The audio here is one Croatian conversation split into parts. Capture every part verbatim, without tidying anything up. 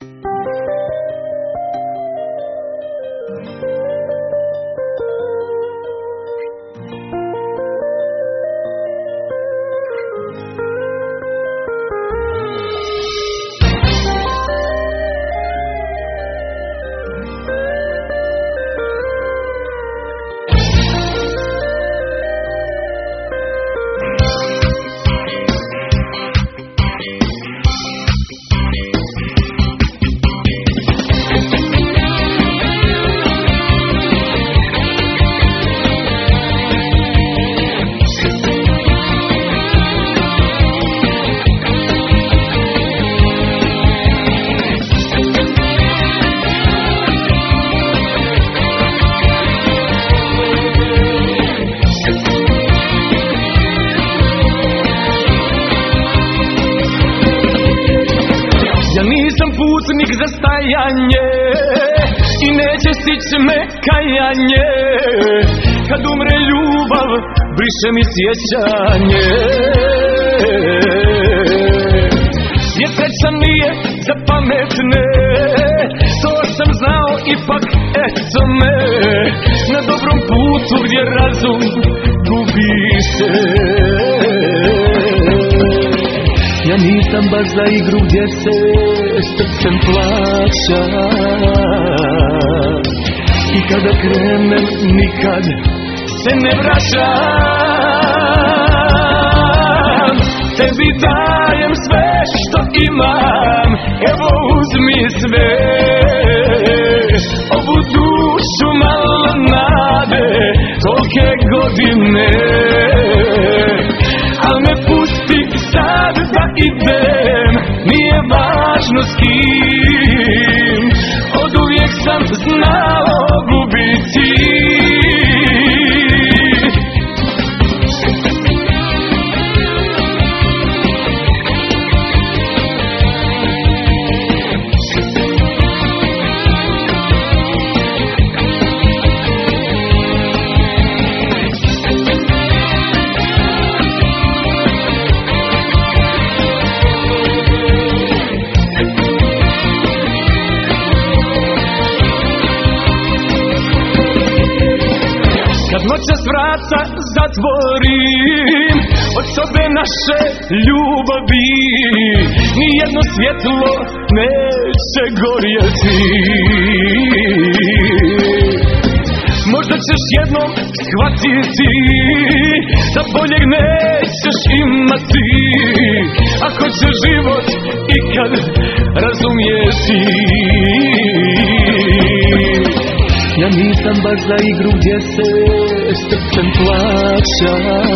Putnik za stajanje i neće stići me kajanje. Kad umre ljubav, briše mi sjećanje. Jer sreća nije za pametne, to sam znao, ipak eto me na dobrom putu gdje razum gubi se. Ja nisam baš za igru gdje se srcem plaća, i kada krenem nikad se ne vraćam. Tebi dajem sve što imam, evo uzmi sve, ovu dušu malo nade, tolke godine. Al me pusti sad da idem, nije važno s kim, oduvijek sam znao gubiti. Kad noćas vrata zatvorim od sobe naše ljubavi, nijedno svjetlo neće gorjeti. Možda ćeš jednom shvatiti da boljeg nećeš imati, ako će život ikad razumjeti. Ja nisam baš za igru gdje se srcem plaća,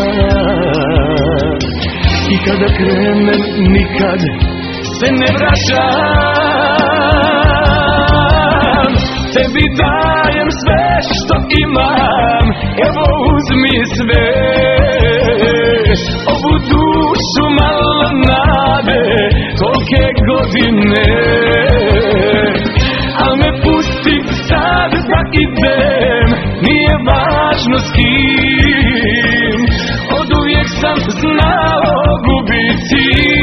i kada krenem nikad se ne vraćam. Tebi dajem sve što imam, evo uzmi sve, ovu dušu malo nade, tolke godine. Al me pusti sad da idem, nije važno s kim, oduvijek sam znao gubiti.